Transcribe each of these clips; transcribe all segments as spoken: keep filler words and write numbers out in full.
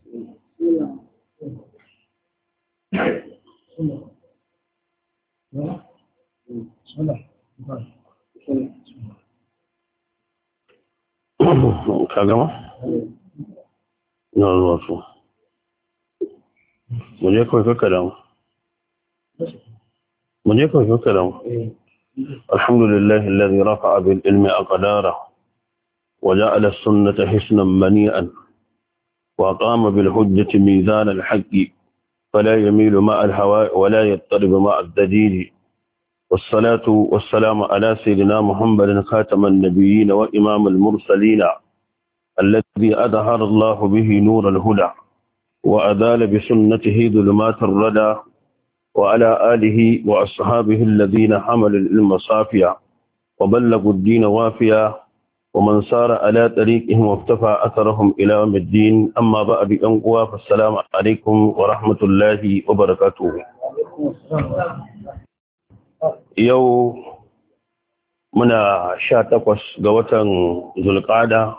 ka gama? na zuwa su muje kawai kakka damu muje kawai kakka damu alhamdulillah alladhi rafa'a bil ilmi aqdara wa ja'ala as-sunnata hisnan mani'an wa qama bil hujjati mizan al-haqqi fala yamilu ma'a al-hawa wa la yattaribu ma'a ad-dalil والصلاة والسلام على سيدنا محمد خاتم النبيين وإمام المرسلين الذي أظهر الله به نور الهدى وأذال بسنته ظلمات الردى وعلى آله وأصحابه الذين حملوا العلم صافيا وبلغوا الدين وافيا ومن سار على طريقهم وافتفى أثرهم إلى يوم الدين أما بعد أنقوا فالسلام عليكم ورحمة الله وبركاته. Yau muna sha takwas ga watan Zulqa'ada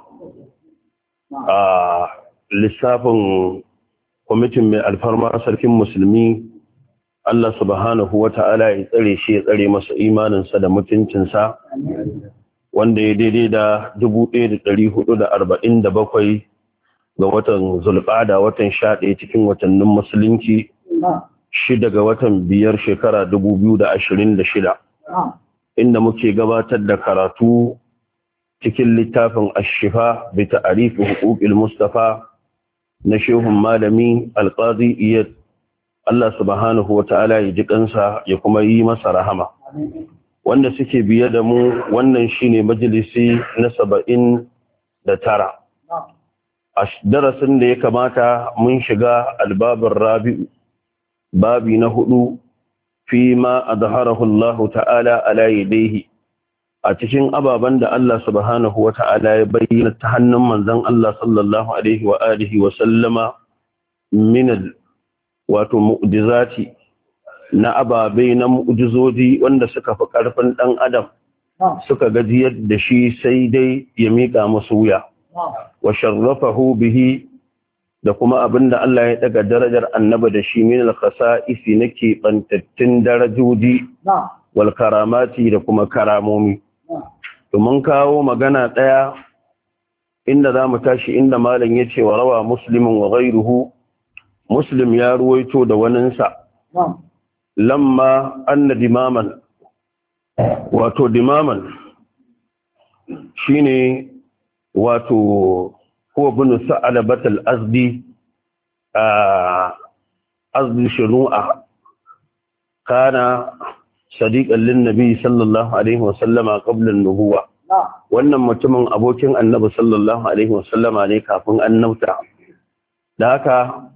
a lissafin kwamitin mai alfarma sarkin musulmi. Allah subhanahu wa ta'ala ya tsare shi ya tsare masa imaninsa da mutuncinsa wanda ya daidai da dubu ɗaya da ɗari hudu da arba'in da bakwai ga watan Zulqa'ada, watan sha ɗaya cikin watannin musulunci, shida ga watan biyar shekara dubu biyu da ashirin da shida, inda muke gabatar da karatu cikin littafin ashifa bi ta'arifi huquqil mustafa na shehun malami alqadi iyad. Allah subhanahu wa ta'ala ya ji kansa ya kuma yi masa rahama. Wanda suke biye da mu, wannan shine majalisi na saba'in da tara. A darasin da ya kamata mun shiga albabin rabi'u, babi na hudu, fi ma adharahu Allah ta'ala ala yadayhi, a cikin ababen da Allah subhanahu wa ta'ala ya bayyana ta hannun manzon Allah sallallahu alaihi wa alihi wa sallama min wato mu'jizati, na ababai na mu'jizoji wanda suka fi karfin dan adam, suka gajiyar da shi sai dai ya mika musu wuya, wa sharrafahu bihi, da kuma abinda Allah ya daga darajar annaba da shi min al-khasa'isi nake bantattun darajoji wal karamati da kuma karamomi. To mun kawo magana daya inda zamu tashi inda malam yace wa rawa muslimun wa ghayruhu, muslim ya ruwaito da waninsa lamma anna dimaman, wato dimaman shine wato هو ابن ثعلبة الأزدي أزدي شنوءة، كان صديقا للنبي صلى الله عليه وسلم قبل النبوة. wannan mutumin abokin annabi sallallahu alaihi wasallam ne kafin annabta. Da haka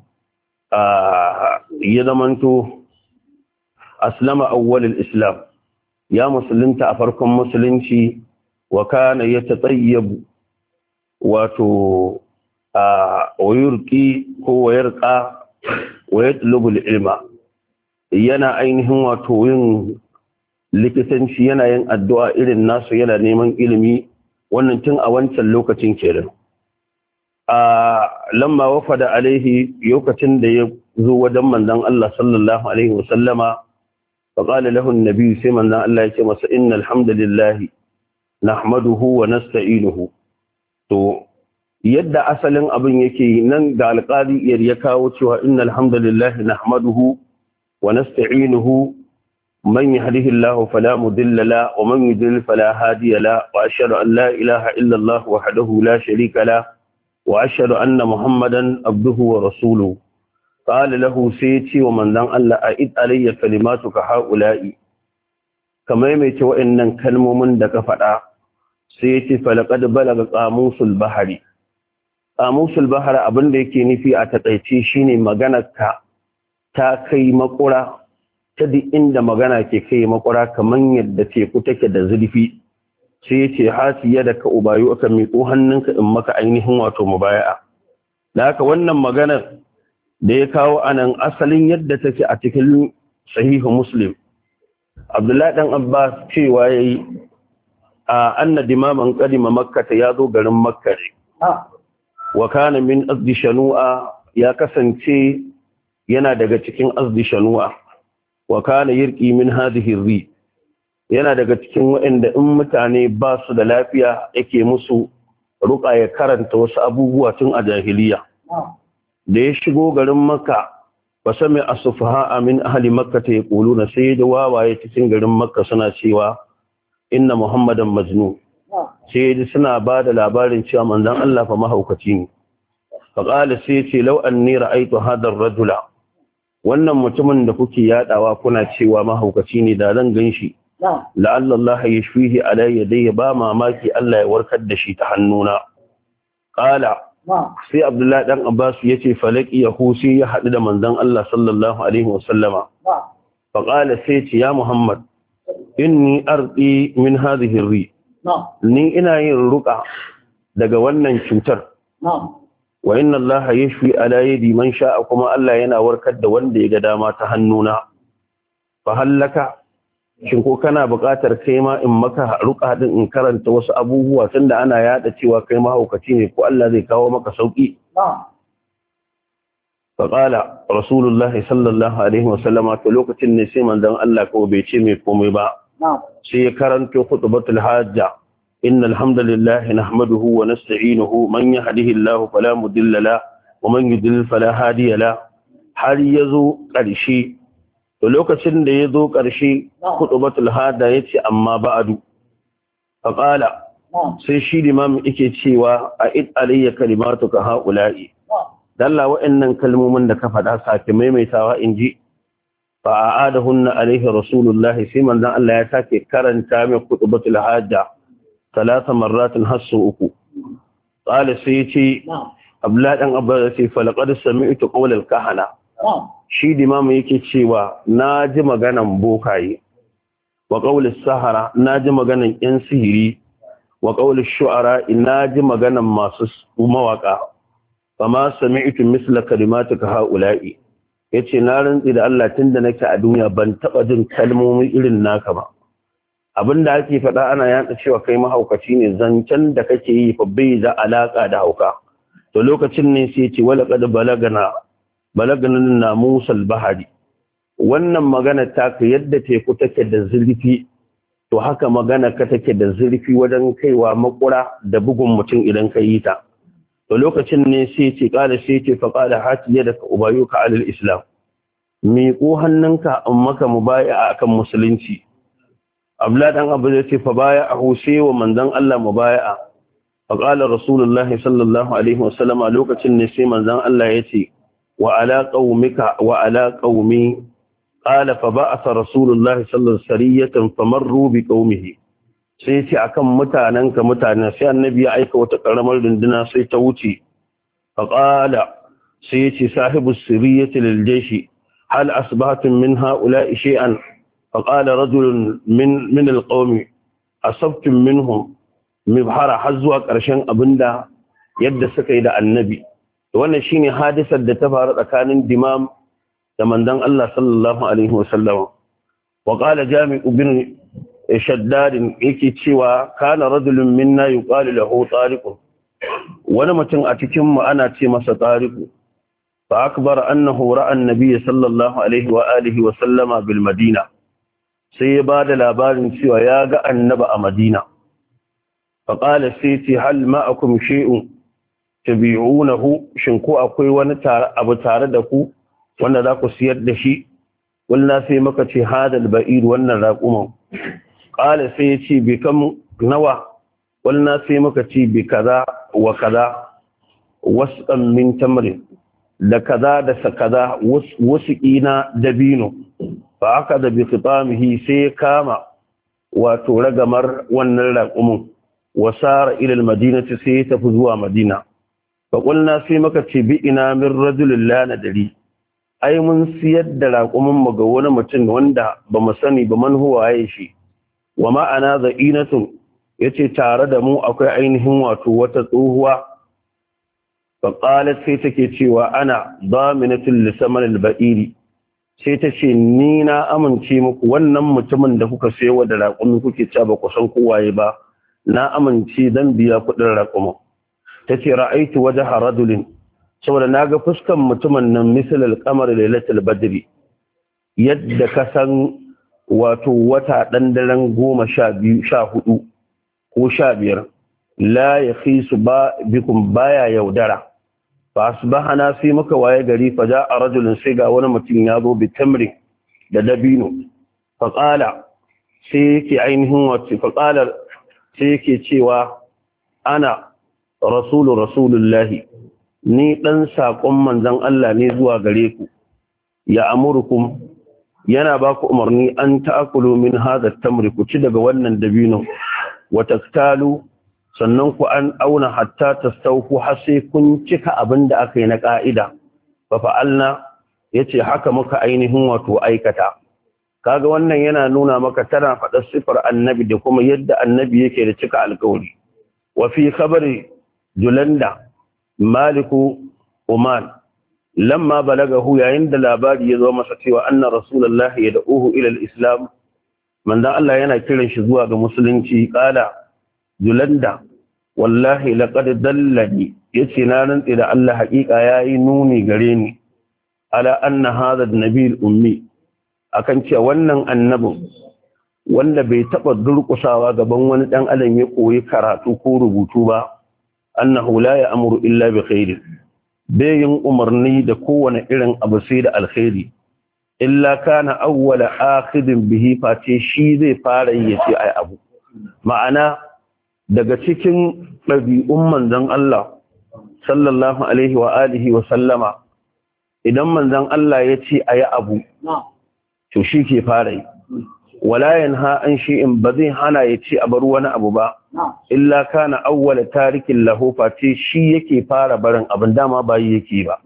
ya zamanto aslama awwalul islam, ya musulunta a farkon musulunci, wa kana yatatayyabu wato a wayurki ko wayarka wayatlubul ilma, yana ainihin wato yin likitanci, yana yin addu'a irin nasu, yana neman ilimi. Wannan tun a wancan lokacin kenan. a lamma wafada alaihi, lokacin da ya zo wajen manzon Allah sallallahu alaihi wasallama, fa qala lahu an-nabi, sai manzon Allah ya ce masa innal hamdalillahi nahmaduhu wa nasta'inuhu. To yadda asalin abin yake nan ga alƙali ya kawo cewa innal hamdalillahi nahmaduhu wa nasta'inuhu man yahdihillahu fala mudilla la wa man yudlil fala hadiya la wa ashhadu an la ilaha illa Allah wahdahu la sharika la wa ashhadu anna muhammadan abduhu wa rasuluhu. qala lahu, sai ce wa manzon Allah a'id alayya kalimatuka haula'i, kamar mai ce wa'annan kalmomin da ka faɗa. sai ya ce falaqad balaga qamusul bahari. qamusul bahari abin da yake nufi a takaice shine maganar ka ta kai makura, ta duk inda magana ke kai makura, kaman yadda teku take da zurfi. sai ya ce hasiya da ka ubayu aka miƙo hannunka in maka ainihin wato mubaya'a. da haka wannan maganar da ya kawo anan asalin yadda take a cikin sahihu muslim, Abdullahi dan Abbas cewa yayi a anna dimaman qadima makkah, ya zo garin makka ne, wa kana min azdi shanu'a, ya kasance yana daga cikin azdi shanu'a wa kana yirqi min hadhihi ri yana daga cikin waɗanda in mutane ba su da lafiya yake musu ruqa ya karanta wasu abubuwa tun a jahiliya da ya shigo garin makka ba sami asufaha min ahli makka ta yaquluna sai da wawaye cikin garin makka suna cewa inna muhammadan majnun sai suna ba da labarin cewa manzon Allah fa mahaukaci ne fa qala sai ce law anni ra'aytu hadha ar-rajula wannan mutumin da kuke yadawa kuna cewa mahaukaci ne da zan ganshi la'alla Allah yashfihi ala yadayhi ba mamaki Allah ya warkar da shi ta hannuna qala sai Abdullahi dan Abbas yace falaki yahu sai ya hadu da manzon Allah sallallahu alaihi wasallama fa qala sai ce ya Muhammad inni arqi min hadhihi ar-ri ni ina yin ruqa daga wannan cutar wa inna Allah yashfi ala yadi man sha'a kuma Allah yana warkar da wanda ya ga dama ta hannuna fa hallaka shin ko kana buƙatar kai ma in maka ruqa din in karanta wasu abubuwa tunda ana yada cewa kai mahaukaci ne ko Allah zai kawo maka sauki fa qala rasulullahi sallallahu alaihi wasallama to lokacin ne sai manzon Allah ko bai ce mai komai ba sai ya karanto khutbatul hajja innal hamdalillah nahmaduhu wa nasta'inuhu man yahdihillahu fala mudilla la wa man yudlil fala hadiya la har yazo ƙarshe to lokacin da yazo ƙarshe khutbatul hada yace amma ba'du fa qala sai shi limam yake cewa a id alayya kalimatuka haula'i dalla wa'annan kalmomin da ka faɗa sake maimaitawa inji fa a'adahunna alayhi rasulullahi sai manzon Allah ya sake karanta mai khutbatul hajja ثلاث مرات حسوا uku قال سيتي abla dan abba sai falaqad sami'tu qawl al-kahana shi dimamu yake cewa naji maganan bokaye wa qawl as-sahara naji maganan yan sihiri wa qawl ash-shu'ara naji maganan masu mawaka fama sami'tu misla kalimatuka haula'i yace na rantsi da Allah tunda nake a duniya ban taba jin kalmomi irin naka ba abinda ake faɗa ana yatsa cewa kai mahaukaci ne zancen da kake yi fa bai da alaka da hauka to lokacin ne sai ce wala qad balagana balagana na musal bahari wannan magana ta ka yadda teku take da zurfi to haka magana ka take da zurfi wajen kaiwa makura da bugun mutum idan ka yi ta to lokacin ne sai ce kala sai ce fa qala hati yadaka ubayuka alal islam miƙo hannunka in maka mubai'a akan musulunci abla dan abu zai ce fa baya a huse wa manzon Allah mubai'a fa qala rasulullahi sallallahu alaihi wasallam a lokacin ne sai manzon Allah yace wa ala qaumika wa ala qaumi qala fa ba'atha rasulullahi sallallahu alaihi sariyatan famarru bi qaumihi sai yace akan mutananka mutanen sai annabi ya aika wata karamar runduna sai ta wuce fa qala sai yace sahibu siriyati lil jayshi hal asbahtum min ha'ula'i shay'an فقال رجل من من القوم أصبتم منهم مبحرة حزوا قرشن أبندا يد سكيد النبي wannan shine hadisar da ta faru tsakanin dimam da manzon Allah sallallahu alaihi wasallam wa qala jami' ibn shaddad yake cewa kana rajulun minna yuqalu lahu tariq wani mutum a cikin mu ana ce masa tariq fa akbar annahu ra'a an-nabiy sallallahu alaihi wa alihi wa sallama bil madina sai ya ba da labarin cewa ya ga annaba a madina faƙala sai ce hal ma'akum shi'un tabi'unahu shin ko akwai wani abu tare da ku wanda za ku siyar da shi walna sai maka ce hadal ba'ir wannan raƙuman ƙala sai ya ce bi kam nawa walna sai maka ce bi kaza wa kaza wasqan min tamrin da kaza da sa kaza wasu ƙina dabino fa aka da bi khitamihi sai kama wato ragamar wannan raqumin wasara ila almadinati sai tafi zuwa madina fa qulna sai maka ce bi ina min rajulin la nadari ai mun siyar da raqumin mu ga wani mutum wanda ba mu sani ba man huwa yayi shi wa ma'ana za'inatun yace tare da mu akwai ainihin wato wata tsohuwa fa qalat sai take cewa ana daminatul lisaman alba'iri sai ta ce ni na amince muku wannan mutumin da kuka sayo da raƙumi kuke cewa ba ku san kowaye ba na amince dan biya kuɗin raƙumi ta ce ra'aitu wajha rajulin saboda naga fuskan mutumin nan misalal qamar lailatul badri yadda ka san wato wata dan daren goma sha biyu sha hudu ko sha biyar la yakhisu ba bikum baya yaudara fa asbahana sai muka waye gari fa ja rajulun sai ga wani mutum ya zo bi tamri da dabino fa qala sai yake ainihin wato fa qala sai yake cewa ana rasulu rasulullahi ni dan sakon manzon Allah ne zuwa gare ku ya amurukum yana ba ku umarni an ta'akulu min hadha tamri ku ci daga wannan dabino wa taktalu sannan ku an auna hatta tastawfu har sai kun cika abinda aka yi na ka'ida fa fa'alna yace haka muka ainihin wato aikata kaga wannan yana nuna maka tana faɗa sifar annabi da kuma yadda annabi yake da cika alƙawari wa fi khabari julanda maliku uman lamma balagahu yayin da labari ya zo masa cewa anna rasulullahi yad'uhu ila al-islam manzo Allah yana kiran shi zuwa ga musulunci kala julanda wallahi laqad dallani yace na rantsi da Allah haƙiƙa yayi nuni gare ni ala anna hadha an-nabiy al-ummi akan cewa wannan annabin wanda bai taba durƙusawa gaban wani dan adam ya koyi karatu ko rubutu ba annahu la ya'muru illa bi khairin bayin umarni da kowane irin abu sai da alkhairi illa kana awwala akhidin bihi face shi zai fara yi yace ai abu ma'ana daga cikin ɗabi'un manzon Allah sallallahu alaihi wa alihi wa sallama idan manzon Allah ya ce ayi abu to shi ke fara yi wala yanha an shi'in ba zai hana ya ce a bar wani abu ba illa kana awwala tarikin lahu face shi yake fara barin abin dama ba yi yake ba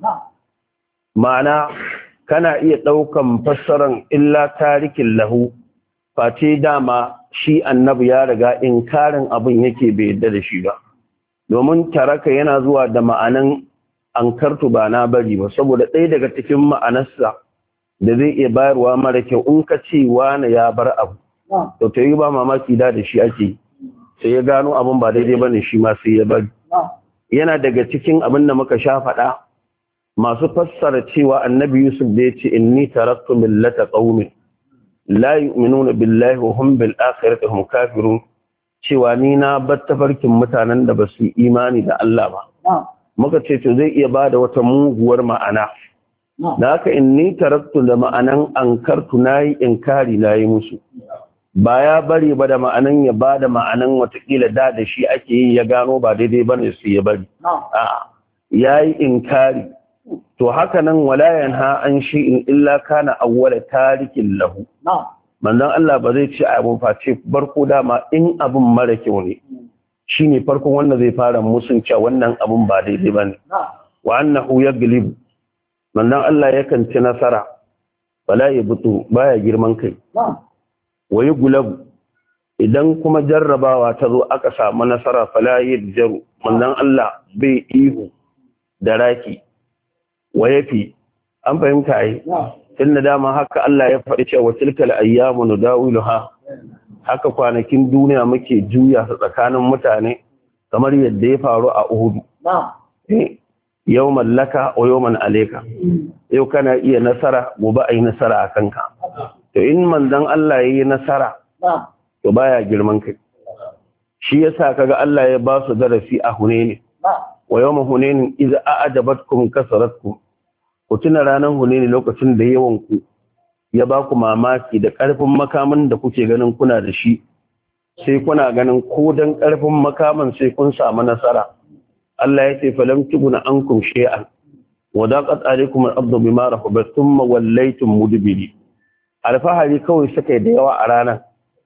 ma'ana kana iya ɗaukan fassaran illa tarikin lahu face dama shi annabi ya riga inkarin abin yake bai yadda da shi ba domin taraka yana zuwa da ma'anan ankartu ba na bari ba saboda ɗaya daga cikin ma'anarsa da zai iya bayarwa mara kyau in ka ce wani ya bar abu to ta yi ba mamaki da da shi ake sai ya gano abin ba daidai ba ne shi ma sai ya bari yana daga cikin abin da muka sha faɗa masu fassara cewa annabi yusuf da ya ce inni taraktu millata qaumin la yu'minuna billahi wa hum bil akhirati hum kafirun cewa ni na bar tafarkin mutanen da ba su imani da Allah ba muka ce to zai iya bada wata muguwar ma'ana da haka inni taraktu da ma'anan ankartu nayi inkari nayi musu ba ya bari ba da ma'anan ya ba da ma'anan watakila da da shi ake yi ya gano ba daidai bane su ya bari a'a yayi inkari to haka nan wala yanha an shi in illa kana awwala tarikin lahu manzon Allah ba zai ce abu face barko dama in abun mara kyau ne shine farkon wanda zai fara musun cewa wannan abun ba daidai bane wa annahu yaglib manzon Allah yakan ci nasara wala yabtu baya girman kai wayi gulabu idan kuma jarrabawa ta zo aka samu nasara fala yadjaru manzon Allah bai ihu da raki wayafi an fahimta ai inda dama haka Allah ya faɗi cewa tilkal ayyamu nudawiluha haka kwanakin duniya muke juya su tsakanin mutane kamar yadda ya faru a Uhud yawman laka wa yawman alayka yau kana iya nasara gobe ai nasara a kanka to in manzon Allah yayi nasara to baya girman kai shi yasa kaga Allah ya ba su darasi a Hunayn wa yawma Hunayn idza a'jabatkum kasratkum ku tuna ranar Hunayn lokacin da yawan ku ya ba ku mamaki da karfin makamin da kuke ganin kuna da shi sai kuna ganin ko dan karfin makaman sai kun samu nasara Allah ya ce falam tuguna ankum shay'an wa daqat alaykum al-ardu bima rahabat thumma wallaytum mudbiri alfahari kawai suka da yawa a ranar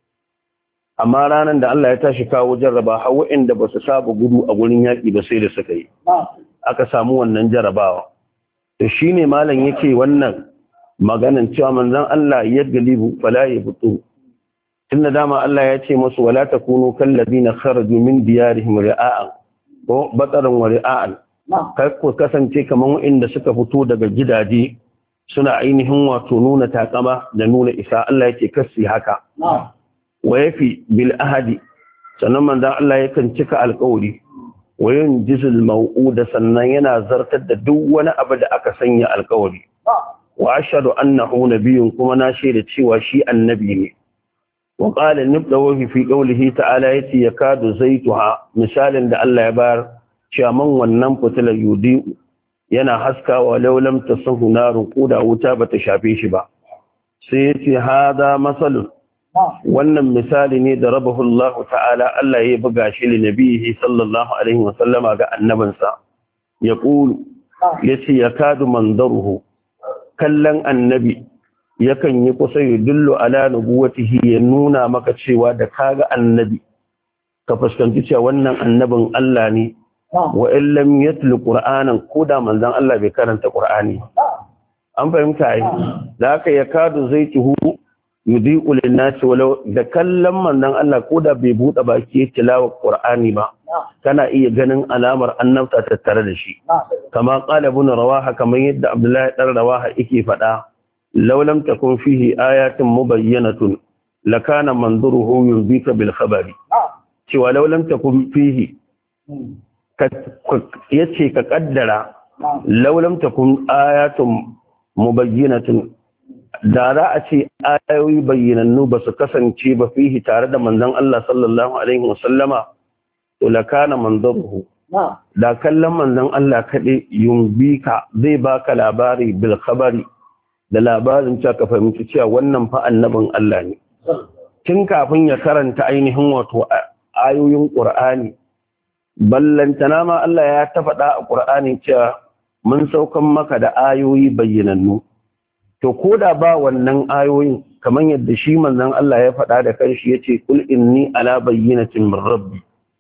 amma ranar da Allah ya tashi kawo jarraba har waɗanda ba su saba gudu a gurin yaƙi ba sai da suka yi aka samu wannan jarrabawa to shine malam yake wannan maganan cewa manzon Allah ya galibu fala yabtu tunda dama Allah ya ce musu wala takunu kal ladina kharaju min diyarihim ri'a'an ko bataran wa ri'a'an kai ko kasance kaman waɗanda suka fito daga gidaje suna ainihin wato nuna takama da nuna isa Allah yake kasi haka wa yafi bil ahadi sannan manzon Allah yakan cika alƙawari wayin jizul mau'uda sannan yana zartar da duk wani abu da aka sanya alkawari wa ashhadu annahu nabiyyun kuma na shaida cewa shi annabi ne wa qala nibdawu fi qawlihi ta'ala yati yakadu zaituha misalin da Allah ya bayar cewa man wannan fitilar yudi yana haskawa law lam tasahu narun quda wuta bata shafe shi ba sai yace hada masalun wannan misali ne da rabahu Allah ta'ala Allah ya buga shi li nabihi sallallahu alaihi wa sallama ga annabinsa ya qulu yace yakadu mandaruhu kallan annabi yakan yi kusa ya dullu ala nubuwatihi ya nuna maka cewa da kaga annabi ka fuskanci cewa wannan annabin Allah ne wa in lam yatlu qur'anan koda manzon Allah bai karanta qur'ani an fahimta ai da haka yakadu zaituhu yudi'u lin-nas walau da kallan manzon Allah koda bai bude baki tilawa qur'ani ba kana iya ganin alamar annabta tattare da shi kama qala ibn rawaha kamar yadda abdullahi dan rawaha yake fada law lam takun fihi ayatun mubayyinatun lakana manzuruhu yubika bil khabari cewa law lam takun fihi yace ka kaddara law lam takun ayatun mubayyinatun da za a ce ayoyi bayyanannu ba su kasance ba fihi tare da manzon Allah sallallahu alaihi wasallama to lakana manzuruhu da kallon manzon Allah kade yumbika zai baka labari bil khabari da labarin cewa ka fahimci cewa wannan fa annabin Allah ne tun kafin ya karanta ainihin wato ayoyin Qur'ani ballantana ma Allah ya ta faɗa a Qur'ani cewa mun saukan maka da ayoyi bayyanannu to koda ba wannan ayoyin kamar yadda shi manzon Allah ya faɗa da kanshi yace kul inni ala bayyinatin min rabbi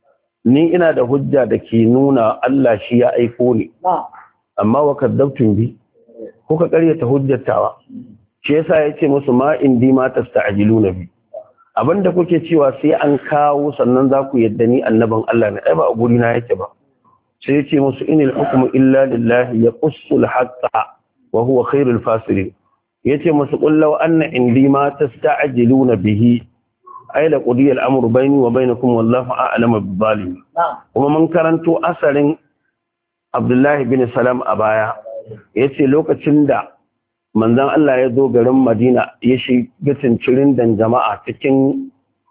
ni ina da hujja da ke nuna Allah shi ya aiko ni amma wa kadzabtum bi kuka ƙaryata hujjatawa shi yasa yace musu ma indi ma tasta'jiluna bi abinda kuke cewa sai an kawo sannan za ku yadda ni annaban Allah ne ai ba a guri na yake ba sai yace musu inil hukmu illa lillahi yaqussul haqqa wa huwa khairul fasirin yace musu qul law anna indi ma tasta'jiluna bihi ay la qudiya al-amru bayni wa bainakum wallahu a'lamu bil-zalimin kuma mun karanto asarin Abdullah bin Salam a baya yace lokacin da manzon Allah ya zo garin Madina ya shiga cincirin dan jama'a cikin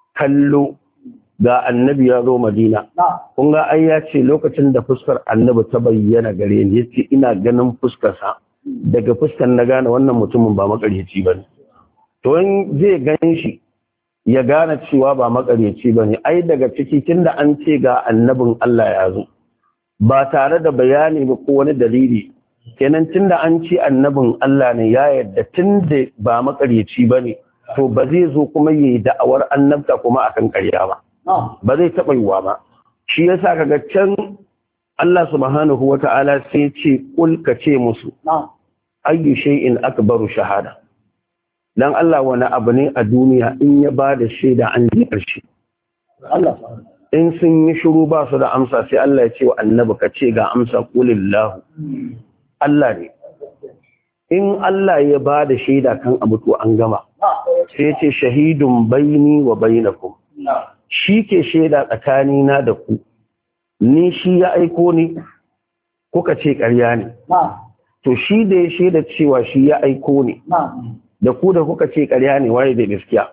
kallo ga annabi ya zo Madina kun ga ai ya ce lokacin da fuskar annabi ta bayyana gare ni yace ina ganin fuskar sa daga fuskar na gane wannan mutumin ba makaryaci bane to in zai gan shi ya gane cewa ba makaryaci bane ai daga ciki tunda an ce ga annabin Allah ya zo ba tare da bayani ba ko wani dalili kenan tunda an ce annabin Allah ne ya yarda tunda ba makaryaci bane to ba zai zo kuma yayi da'awar annabta kuma akan ƙarya ba ba zai taɓa yiwa ba shi yasa kaga can Allah subhanahu wata'ala sai ce kul ka ce musu ayyu shay'in akbaru shahada dan Allah wani abu ne a duniya in ya bada shaida an ji karshe Allah in sun yi shiru ba su da amsa sai Allah ya ce wa annabi ka ce ga amsa qulillahu Allah ne in Allah ya bada shaida kan abu to an gama sai ya ce shahidun baini wa bainakum shi ke shaida tsakanina da ku ni shi ya aiko ni kuka ce ƙarya ne to shi da ya shaida cewa shi ya aiko ni da ku da kuka ce ƙarya ne waye da gaskiya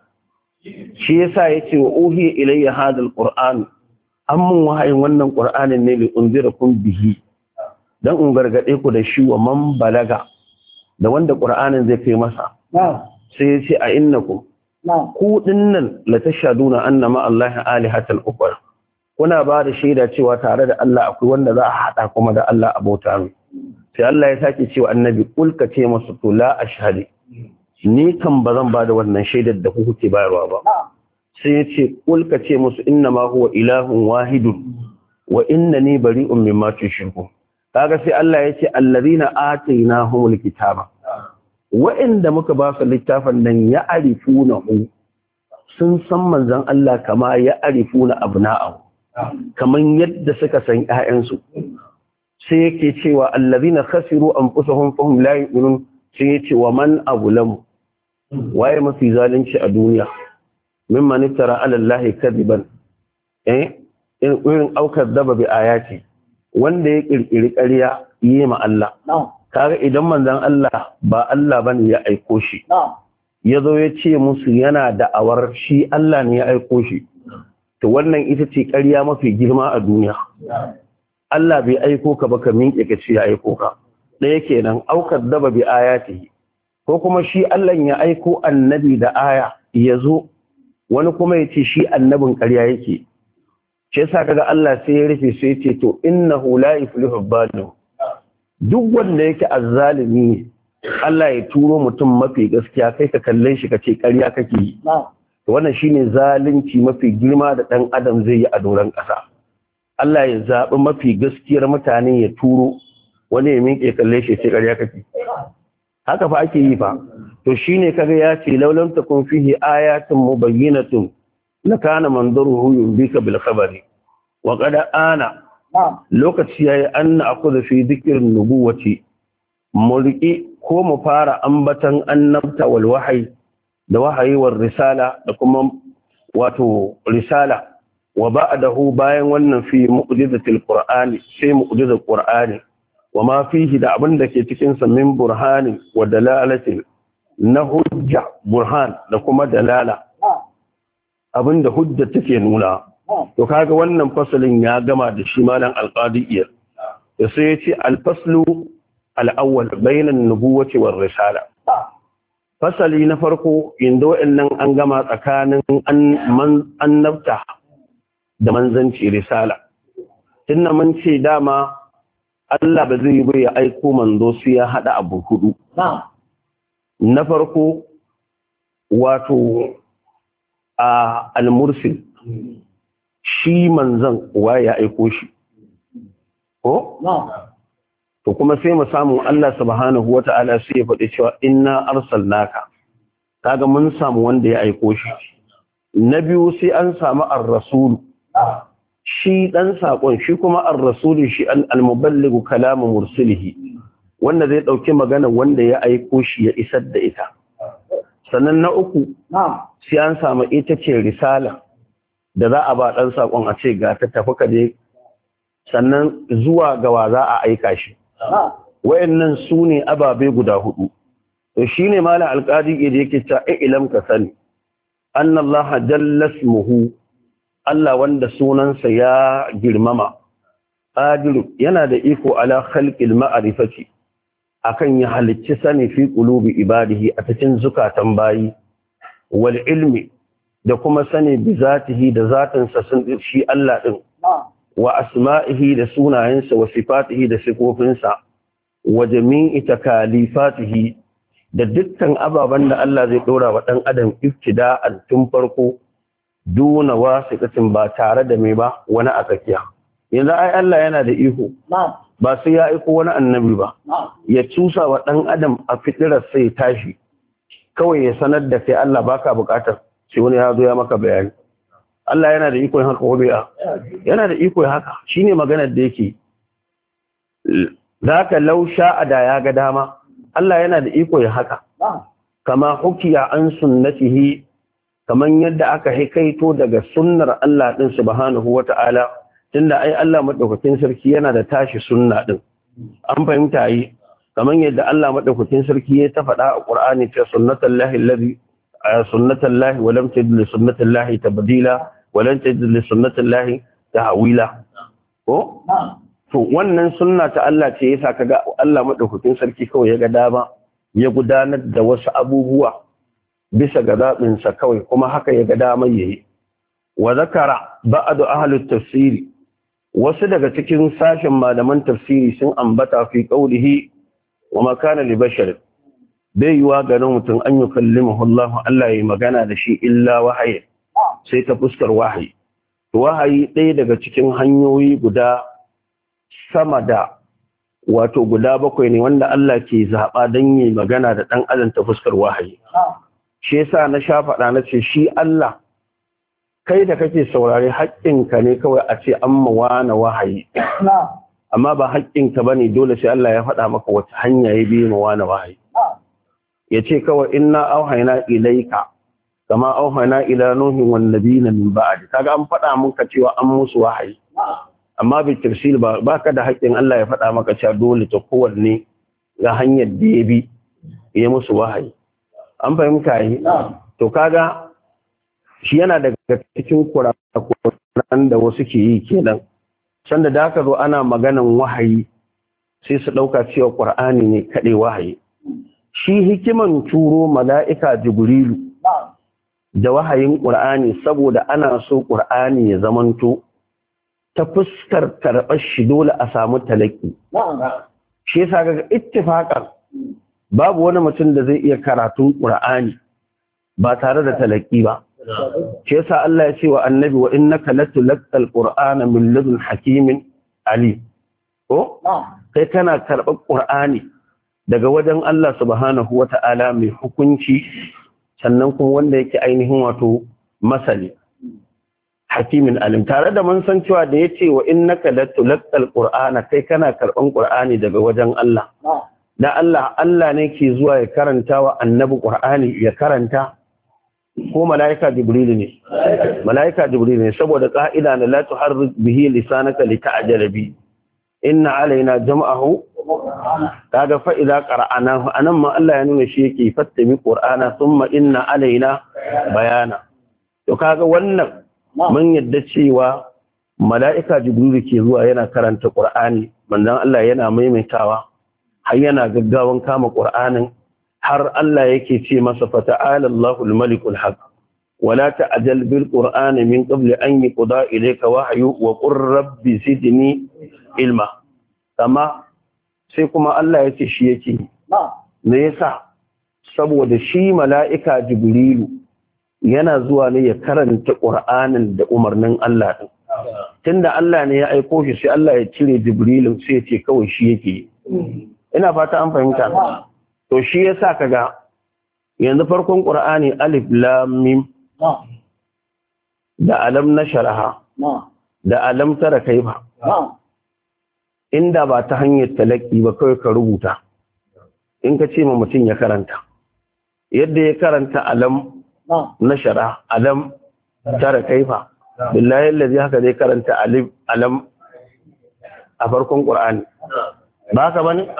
shi yasa yace wa uhi ilayya hadal qur'an ammun wahayin wannan qur'anin ne li unzirakum bihi dan in gargade ku da shi wa man balaga da wanda qur'anin zai kai masa sai yace a innakum ku dinnan la tashaduna anna ma allahi alihatan ukhra kuna ba da shaida cewa tare da Allah akwai wanda za a hada kuma da Allah abota sai Allah ya sake cewa annabi kul ka ce masu to la ashhadu ni kan bazan ba da wannan shaidar da ku kuke bayarwa ba sai ya ce kul ka ce musu inna ma huwa ilahun wahidun wa innani bari'un mimma tushriku kaga sai Allah ya ce allazina atainahumul kitaba wa'inda muka ba su littafin nan ya arifunahu sun san manzon Allah kama ya arifuna abna'ahu kaman yadda suka san ƴaƴansu sai yake cewa allazina khasiru anfusahum fahum la yu'minun sai yace wa man abulamu waye mafi zalunci a duniya mimman iftara ala allahi kadiban eh irin aukar daba bi ayati wanda ya kirkiri ƙarya yi ma Allah kaga idan manzon Allah ba Allah bane ya aiko shi ya zo ya ce musu yana da'awar shi Allah ne ya aiko shi to wannan ita ce ƙarya mafi girma a duniya Allah bai aiko ka ba ka minke ka ce ya aiko ka ɗaya kenan aukar daba bi ayatihi ko kuma shi Allah ya aiko annabi da aya ya zo wani kuma ya ce shi annabin ƙarya yake shi yasa kaga Allah sai ya rufe sai ya ce to innahu la yuflihu zalim duk wanda yake azzalimi Allah ya turo mutum mafi gaskiya kai ka kalle shi ka ce ƙarya kake yi to wannan shine zalunci mafi girma da ɗan adam zai yi a doron ƙasa Allah ya zaɓi mafi gaskiyar mutane ya turo wani ya miƙe kalle shi ce ƙarya kake haka fa ake yi fa to shine kaga ya ce laulam takun fihi ayatun mubayyinatun lakana mandaruhu yumbika bil khabari wa qad ana lokaci yayi anna akuzu fi dhikrin nubuwati mulki ko mu fara ambatan annabta wal wahyi da wahayi war risala da kuma wato risala wa ba'dahu bayan wannan fi mu'jizatil qur'ani sai mu'jizat qur'ani wa ma fihi da abin da ke cikin sa min burhanin wa dalalatin na hujja burhan da kuma dalala abinda hujja take nuna to kaga wannan fasalin ya gama da shi malan alqadiyya sai ya ce alfaslu al'awwal bainan nubuwati war risala fasali na farko inda wa'annan an gama tsakanin annabta da manzanci risala tunda mun ce dama Allah ba zai yi ya aiko manzo sai ya hada abu hudu na farko wato a al-mursil shi manzan waye ya aiko shi ko to kuma sai mu samu Allah subhanahu wata'ala sai ya faɗi cewa inna arsalnaka kaga mun samu wanda ya aiko shi na biyu sai an samu ar-rasul shi dan sakon shi kuma ar-rasul shi al-muballighu kalamu mursilihi wanda zai dauki magana wanda ya aiko shi ya isar da ita sannan na uku sai an samu ita ce risala da za a ba dan sakon a ce ga ta tafi ka je sannan zuwa ga wa za a aika shi wayannan su ne ababe guda hudu to shine malam alqadi da yake ta ilam ka sani annallaha jalla ismuhu Allah wanda sunansa ya girmama qadir yana da iko ala khalqil ma'rifati akan ya halicci sani fi qulubi ibadihi a cikin zukatan bayi wal ilmi da kuma sani bi zatihi da zatinsa sun shi Allah din wa asma'ihi da sunayensa wa sifatihi da sifofinsa wa jami'i takalifatihi da dukkan ababen da Allah zai dora wa dan adam ibtida'an tun farko duna wasiqatin ba tare da mai ba wani a tsakiya yanzu ai Allah yana da iko ba sai ya aiko wani annabi ba ya cusa wa dan adam a fitirar sai tashi kawai ya sanar da kai Allah baka bukatar sai wani ya zo ya maka bayani Allah yana da iko haka ko bai yana da iko haka shine maganar da yake zaka law sha'a da ya ga dama Allah yana da iko ya haka kama hukiya an sunnatihi kaman yadda aka hikaito daga sunnar Allah din subhanahu wata'ala tunda ai Allah madaukakin sarki yana da tashi sunna din an fahimta yi kaman yadda Allah madaukakin sarki ya ta faɗa a Qur'ani ta sunnatullahi allazi sunnatullahi wa lam tajid li sunnatullahi tabdila walan tajid li sunnatillahi tahwila ko to wannan sunna ta Allah ce yasa kaga Allah madaukakin sarki kawai ya ga dama ya gudanar da wasu abubuwa bisa ga zabin sa kawai kuma haka ya ga dama yayi wa zakara ba'd ahli tafsiri wasu daga cikin sashen malaman tafsiri sun ambata fi qawlihi wa ma kana li bashar bai yiwa ganin mutum an yukallimahu Allah Allah yayi magana da shi illa wahayi sai ta fuskar wahayi wahayi ɗaya daga cikin hanyoyi guda sama da wato guda bakwai ne wanda Allah ke zaɓa don yi magana da ɗan adam ta fuskar wahayi shi yasa na sha faɗa na ce shi Allah kai da kake saurare haƙƙinka ne kawai a ce an mawana wahayi amma ba haƙƙinka bane dole sai Allah ya faɗa maka wata hanya ya biye mawana wahayi ya ce kawai inna auhayna ilaika kama auhayna ila nuhin wan nabiyina min ba'di kaga an faɗa muka cewa an musu wahayi amma bi tafsil ba baka da haƙƙin Allah ya faɗa maka cewa dole ta kowanne ga hanyar da ya bi ya musu wahayi an fahimta yi to kaga shi yana daga cikin kurakuran da wasu ke yi kenan sanda da aka zo ana maganan wahayi sai su ɗauka cewa ƙur'ani ne kaɗai wahayi shi hikiman turo mala'ika jibrilu da wahayin ƙur'ani saboda ana so ƙur'ani ya zamanto ta fuskar karɓar shi dole a samu talaki shi yasa ga ittifaqan babu wani mutum da zai iya karatun ƙur'ani ba tare da talaki ba shi yasa Allah ya ce wa annabi wa innaka latulqal qur'ana min ladun hakimin ali ko kai kana karɓar ƙur'ani daga wajen Allah subhanahu wata'ala mai hukunci sannan kuma wanda yake ainihin wato masali hakimin alim tare da mun san cewa da yace wa innaka latulqal qur'ana kai kana karɓan ƙur'ani daga wajen Allah da Allah Allah ne ke zuwa ya karanta wa annabi ƙur'ani ya karanta ko mala'ika jibril ne mala'ika jibril ne saboda ka'ida na la tuharrik bihi lisanaka lita'jala bi inna alaina jam'ahu kaga fa idza qara'nahu anan ma Allah ya nuna shi yake fattami qur'ana thumma inna alaina bayana to kaga wannan mun yadda cewa mala'ika jibril ke zuwa yana karanta qur'ani manzon Allah yana maimaitawa har yana gaggawan kama qur'anin har Allah yake ce masa fata'ala Allahul malikul haq wala ta'jal bil qur'ani min qabli an yuqda ilayka wahyu wa qur rabbi zidni ilma amma sai kuma Allah yace shi yake me yasa saboda shi mala'ika jibrilu yana zuwa ne ya karanta qur'anin da umarnin Allah din tunda Allah ne ya aiko shi sai Allah ya cire jibrilun sai ya ce kawai shi yake ina fata an fahimta to shi yasa kaga yanzu farkon qur'ani alif lam mim da alam nasharaha da alam tara kaifa inda ba ta hanyar talaki ba kawai ka rubuta in ka ce ma mutum ya karanta yadda ya karanta alam nashara alam tara kaifa billahi allazi haka zai karanta alif alam a farkon qur'ani ba ka bane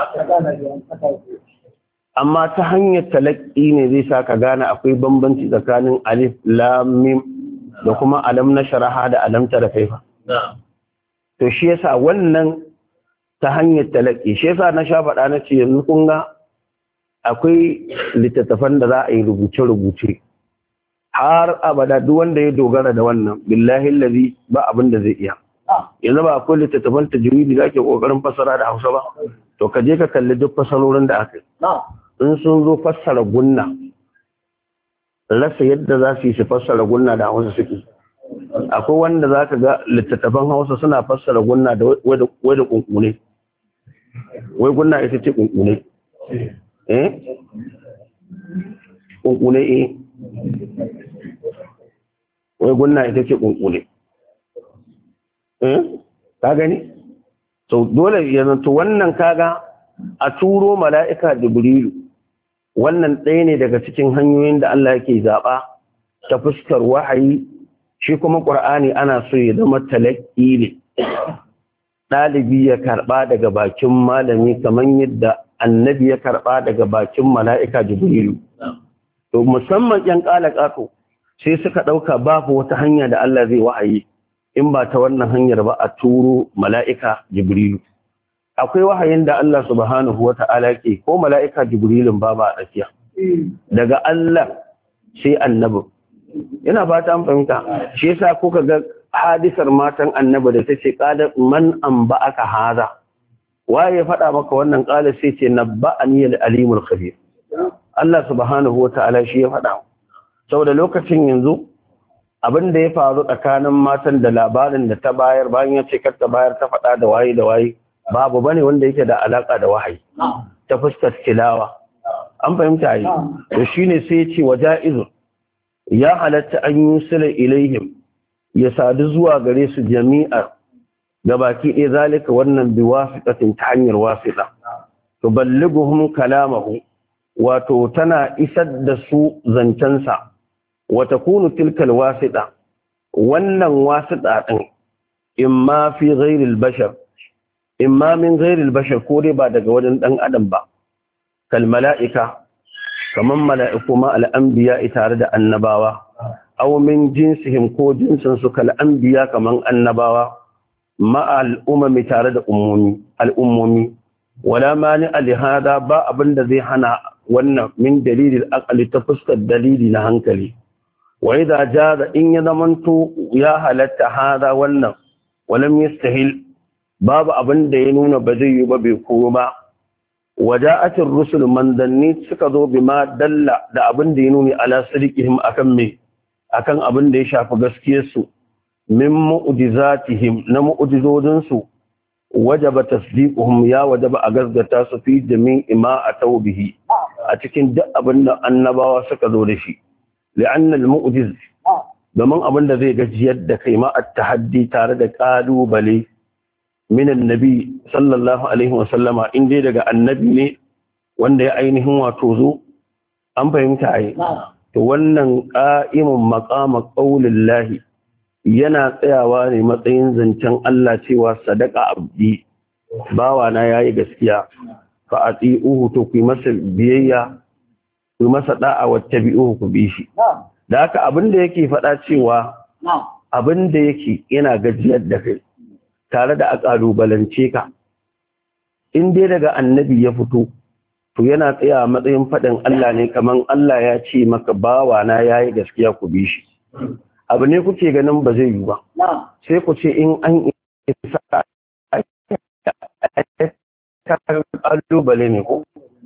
amma ta hanyar talaki ne zai sa ka gane akwai bambanci tsakanin alif lam mim da kuma alam na sharaha da alam tara kaifa to shi yasa wannan ta hanyar talaki shi yasa na sha faɗa na ce yanzu kun ga akwai littattafan da za a yi rubuce rubuce har abada duk wanda ya dogara da wannan billahi allazi ba abin da zai iya yanzu ba akwai littattafan tajwidi da ake kokarin fassara da Hausa ba to ka je ka kalli duk fasarorin da aka yi in sun zo fassara gunna rasa yadda za su yi su fassara gunna da Hausa suke akwai wanda za ka ga littattafan Hausa suna fassara gunna da wai da kunkune wai gunna ita ce kunkune eh kunkune eh wai gunna ita ce kunkune eh ka gani to dole yanzu to wannan kaga a turo mala'ika jibrilu wannan ɗaya ne daga cikin hanyoyin da Allah yake zaɓa ta fuskar wahayi shi kuma ƙur'ani ana so ya zama talaki ne ɗalibi ya karɓa daga bakin malami kamar yadda annabi ya karɓa daga bakin mala'ika jibrilu to musamman ƴan ƙalaƙato sai suka ɗauka babu wata hanya da Allah zai wahayi in ba ta wannan hanyar ba a turo mala'ika jibrilu akwai wahayin da Allah subhanahu wa ta'ala ke ko mala'ika jibrilun ba ba a tsakiya daga Allah sai annabi ina ba ta fahimta shi yasa kuka ga hadisar matan annabi da tace qala man anba'aka haza waye ya faɗa maka wannan qala sai ce nabba'ani al-alimul khabir Allah subhanahu wa ta'ala shi ya faɗa saboda lokacin yanzu abin da ya faru tsakanin matan da labarin da ta bayar bayan ya ce kar ta bayar ta faɗa da waye da waye babu bane wanda yake da alaka da wahayi ta fuskar tilawa an fahimta yi to shine sai ya ce waja'izu ya halatta an yusila ilaihim ya sadu zuwa gare su jami'a gabaki ɗaya zalika wannan bi wasiqatin ta hanyar wasiqa tuballighuhum kalamahu wato tana isar da su zancensa wa takunu tilka alwasita wannan wasita din imma fi ghairil bashar imma min ghairil bashar ko dai ba daga wajen dan adam ba kal mala'ika kaman mala'iku ma al anbiya tare da annabawa aw min jinsihim ko jinsin su kal anbiya kaman annabawa ma al umami tare da ummomi al ummomi wala mani li hada ba abinda zai hana wannan min dalilil aqli ta fuskar dalili na hankali wa idza jaza in ya zamanto ya halatta hada wannan walam yastahil babu abinda ya nuna ba zai yi ba bai koyo ba waja'atir rusul mandanni suka zo bima dalla da abinda ya nuni ala sadiqihim akan me akan abinda ya shafi gaskiyar su min mu'jizatihim na mu'jizodin su wajaba tasdiquhum ya wajaba a gaskata su fi jami'i ma atau bihi a cikin duk abinda annabawa suka zo da shi li'anna al-mu'jiz domin abinda zai gajiyar da kai ma at-tahaddi tare da kalubale min annabi sallallahu alaihi wa sallama in dai daga annabi ne wanda ya ainihin wato zo an fahimta ai to wannan qa'imun maqama qaulillahi yana tsayawa ne matsayin zancen Allah cewa sadaka abdi bawa na yayi gaskiya fa ati'uhu to ku masa biyayya ku masa da'a wattabi'uhu ku bi shi da haka abinda yake faɗa cewa abinda yake yana gajiyar da kai tare da a ƙalubalance ka in dai daga annabi ya fito to yana tsaya matsayin faɗin Allah ne kaman Allah ya ce maka bawa na yayi gaskiya ku bi shi abu ne kuke ganin ba zai yi ba sai ku ce in an isa ƙalubale ne ko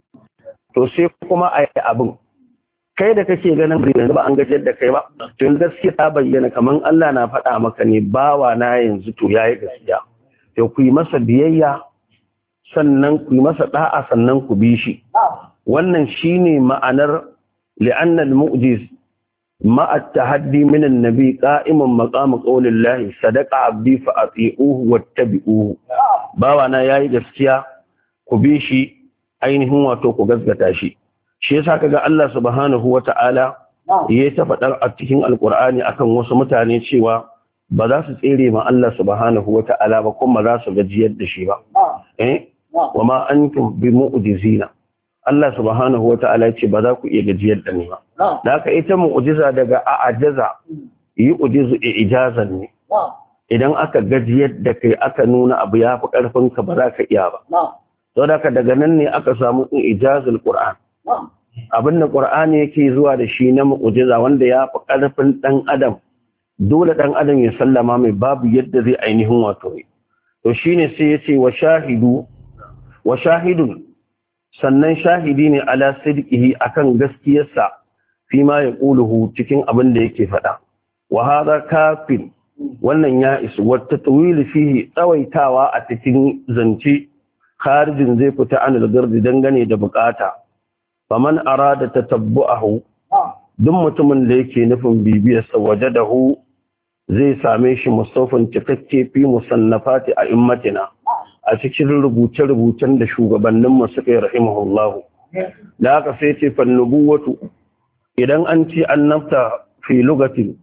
to sai kuma a yi abin kai da kake ganin yanzu ba an gajiyar da kai ba to gaskiya ta bayyana kaman Allah na faɗa maka ne bawa na yanzu to yayi gaskiya to ku yi masa biyayya sannan ku yi masa da'a sannan ku bi shi wannan shine ma'anar li'anna al-mu'jiz ma at-tahaddi min an-nabi qa'iman maqam qawlillahi sadaqa abdi fa ati'uhu wattabi'uhu bawa na yayi gaskiya ku bi shi ainihin wato ku gaskata shi shi yasa kaga Allah subhanahu wata'ala yayi ta faɗar a cikin alqur'ani akan wasu mutane cewa ba za su tsere ma Allah subhanahu wata'ala ba kuma za su gajiyar da shi ba eh wama antum bimu'jizina Allah subhanahu wata'ala ya ce ba za ku iya gajiyar da ni ba da haka ita mu'jiza daga a'jaza yi ujizu ijazan ne idan aka gajiyar da kai aka nuna abu ya fi karfin ka ba za ka iya ba saboda daga nan ne aka samu ijazul qur'an abin da ƙur'ani yake zuwa da shi na mu'jiza wanda ya fi ƙarfin ɗan adam dole ɗan adam ya sallama mai babu yadda zai ainihin wato ne to shine sai ya ce wa shahidu wa shahidun sannan shahidi ne ala sidqihi akan gaskiyarsa fi ma yaquluhu cikin abin da yake faɗa wa hadha kafin wannan ya isu wata tawili fihi tsawaitawa a cikin zance kharijin zai fita anil gardi dangane da bukata faman arada tatabbu'ahu duk mutumin da yake nufin bibiyar sa wajadahu zai same shi musafin cikakke fi musannafati a immatina a cikin rubuce-rubucen da shugabannin mu suka yi rahimahullahu da haka sai ce fa nubuwatu idan an ci annabta fi lugatin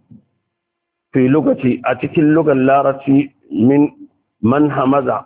fi lugati a cikin lugar larabci min man hamaza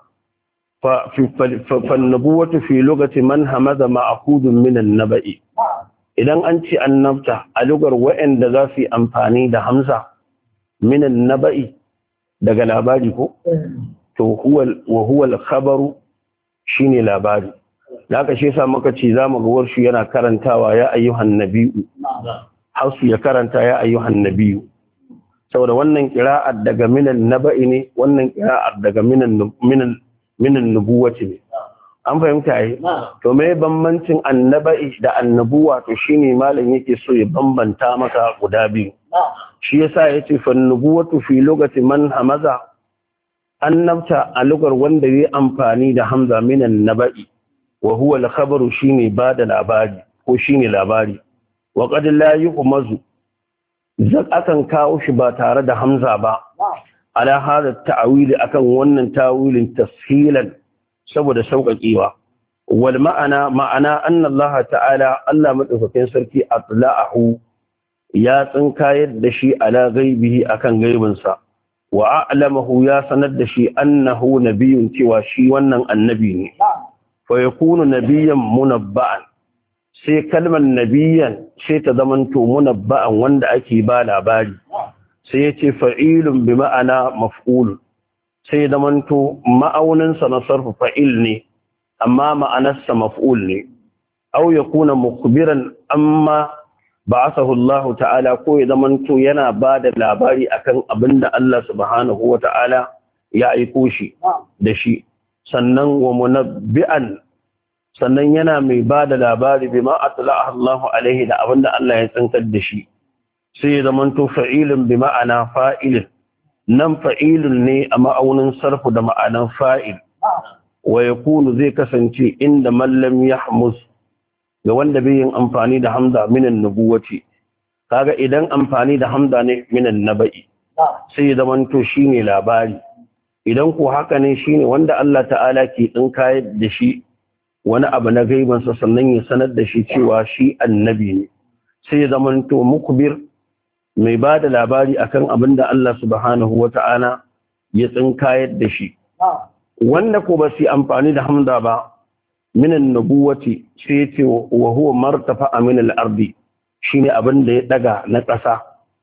فالنبوة في لغة من همز مأخوذ من النبأ idan an ce annabta a lugar wa'anda za su yi amfani da hamza minan naba'i daga labari ko to wa huwa al-khabaru shine labari da aka shi yasa muka ce zamu ga warshi yana karantawa ya ayyuhan nabiyyu hausu ya karanta ya ayyuhan nabiyyu saboda wannan qira'ar daga minan naba'i ne wannan qira'ar daga minan minan minan nubuwati ne an fahimta yi to me bambancin annaba'i da annabuwa to shine malam yake so ya bambanta maka guda biyu shi yasa yace fa nubuwatu fi lugati man hamaza annabta a lugar wanda yayi amfani da hamza minan naba'i wa huwa al-khabaru shine bada labari ko shine labari wa qad la yuhmazu zak akan kawo shi ba tare da hamza ba ala hada ta'wili akan wannan tawilin tashilan saboda sauƙaƙewa wal ma'ana ma'ana anna Allah ta'ala Allah madaukakin sarki atla'ahu ya tsinkayar da shi ala ghaibihi akan gaibinsa wa a'lamahu ya sanar da shi annahu nabiyyun cewa shi wannan annabi ne fa yakunu nabiyyan munabba'an sai kalmar nabiyyan sai ta zamanto munabba'an wanda ake ba labari sai yace fa'ilun bi ma'ana maf'ul sai zamanto ma'aunin sa na sarfu fa'il ne amma ma'anarsa maf'ul ne aw yakuna mukhbiran amma ba'athahu Allah ta'ala ko ya zamanto yana ba da labari akan abinda Allah subhanahu wa ta'ala ya aiko shi da shi sannan wa munabbi'an sannan yana mai ba da labari bima atla'a Allah alaihi da abinda Allah ya tsankar da shi sai ya zamanto fa'ilun bi ma'ana fa'ilin nan fa'ilun ne a ma'aunin sarfu da ma'anan fa'il wa yakunu zai kasance inda mallam yahmus ga wanda bai yin amfani da hamza minan nubuwati kaga idan amfani da hamza ne minan naba'i sai ya zamanto shine labari idan ko haka ne shine wanda Allah ta'ala ke dinka da shi wani abu na gaiban sa sannan ya sanar da shi cewa shi annabi ne sai ya zamanto mukbir mai bada labari akan abin da Allah subhanahu wata'ala ya tsinka da shi wanda ko ba su amfani da hamza ba minan nubuwati sai ce wa huwa martafa min al-ardi shine abin da ya daga na ƙasa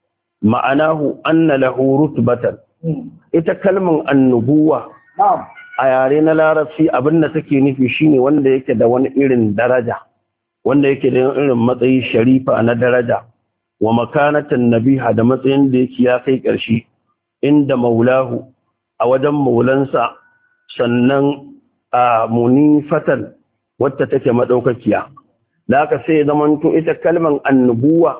ma'anahu anna lahu rutbatan ita kalman annubuwa a yare na larabci abin da take nufi shine wanda yake da wani irin daraja wanda yake da irin matsayi sharifa na daraja wa makanatan nabiha da matsayin da yake ya kai ƙarshe inda maulahu a wajen maulansa sannan a munifatan wacce take madaukakiya da haka sai zamanto ita kalman annubuwa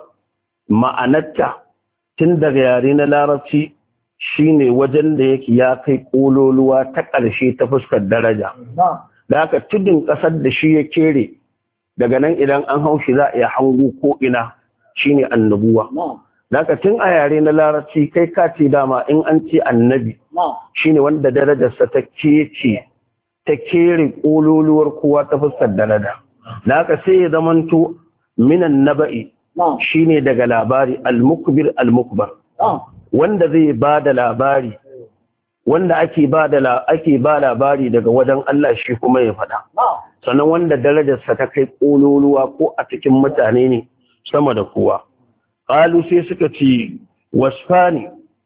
ma'anarta tun daga yare na larabci shine wajen da yake ya kai kololuwa ta ƙarshe ta fuskar daraja da haka tudun ƙasar da shi ya kere daga nan idan an haushi za a iya hango ko ina shine annubuwa da haka tun a yare na larabci kai ka ce dama in an ce annabi shine wanda darajarsa ta kece ta kere kololuwar kowa ta fuskar daraja da haka sai ya zamanto minan naba'i shine daga labari al-mukbir al-mukbar wanda zai ba da labari wanda ake ba da ake ba labari daga wajen Allah shi kuma ya faɗa sannan wanda darajarsa ta kai kololuwa ko a cikin mutane ne sama da kowa qalu sai suka ce wasfani